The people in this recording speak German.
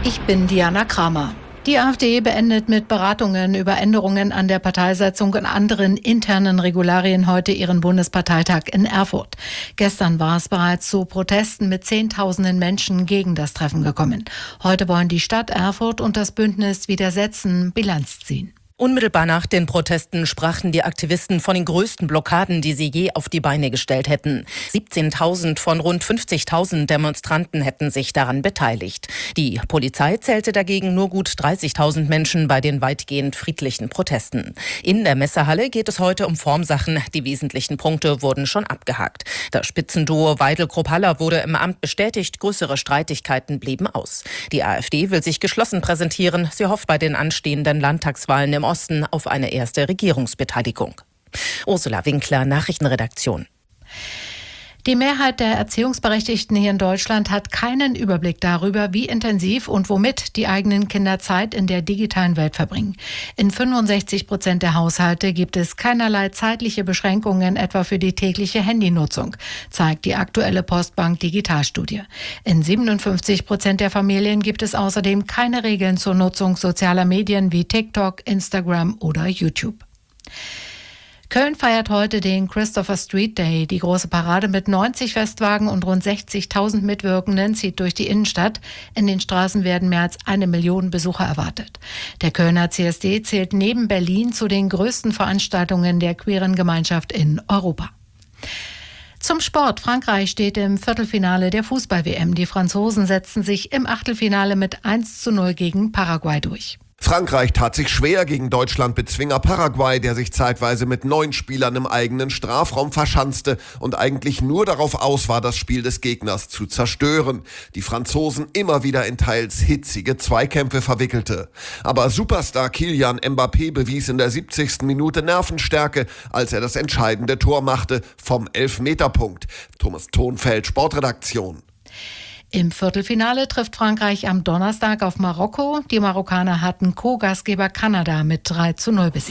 Ich bin Diana Kramer. Die AfD beendet mit Beratungen über Änderungen an der Parteisetzung und anderen internen Regularien heute ihren Bundesparteitag in Erfurt. Gestern war es bereits zu Protesten mit Zehntausenden Menschen gegen das Treffen gekommen. Heute wollen die Stadt Erfurt und das Bündnis Widersetzen Bilanz ziehen. Unmittelbar nach den Protesten sprachen die Aktivisten von den größten Blockaden, die sie je auf die Beine gestellt hätten. 17.000 von rund 50.000 Demonstranten hätten sich daran beteiligt. Die Polizei zählte dagegen nur gut 30.000 Menschen bei den weitgehend friedlichen Protesten. In der Messehalle geht es heute um Formsachen. Die wesentlichen Punkte wurden schon abgehakt. Das Spitzenduo Weidel-Kruppalla wurde im Amt bestätigt. Größere Streitigkeiten blieben aus. Die AfD will sich geschlossen präsentieren. Sie hofft bei den anstehenden Landtagswahlen im Osten auf eine erste Regierungsbeteiligung. Ursula Winkler, Nachrichtenredaktion. Die Mehrheit der Erziehungsberechtigten hier in Deutschland hat keinen Überblick darüber, wie intensiv und womit die eigenen Kinder Zeit in der digitalen Welt verbringen. In 65% der Haushalte gibt es keinerlei zeitliche Beschränkungen, etwa für die tägliche Handynutzung, zeigt die aktuelle Postbank Digitalstudie. In 57% der Familien gibt es außerdem keine Regeln zur Nutzung sozialer Medien wie TikTok, Instagram oder YouTube. Köln feiert heute den Christopher Street Day. Die große Parade mit 90 Festwagen und rund 60.000 Mitwirkenden zieht durch die Innenstadt. In den Straßen werden mehr als 1 Million Besucher erwartet. Der Kölner CSD zählt neben Berlin zu den größten Veranstaltungen der queeren Gemeinschaft in Europa. Zum Sport. Frankreich steht im Viertelfinale der Fußball-WM. Die Franzosen setzten sich im Achtelfinale mit 1:0 gegen Paraguay durch. Frankreich tat sich schwer gegen Deutschland-Bezwinger Paraguay, der sich zeitweise mit 9 Spielern im eigenen Strafraum verschanzte und eigentlich nur darauf aus war, das Spiel des Gegners zu zerstören. Die Franzosen immer wieder in teils hitzige Zweikämpfe verwickelte. Aber Superstar Kylian Mbappé bewies in der 70. Minute Nervenstärke, als er das entscheidende Tor machte vom Elfmeterpunkt. Thomas Thonfeld, Sportredaktion. Im Viertelfinale trifft Frankreich am Donnerstag auf Marokko. Die Marokkaner hatten Co-Gastgeber Kanada mit 3:0 besiegt.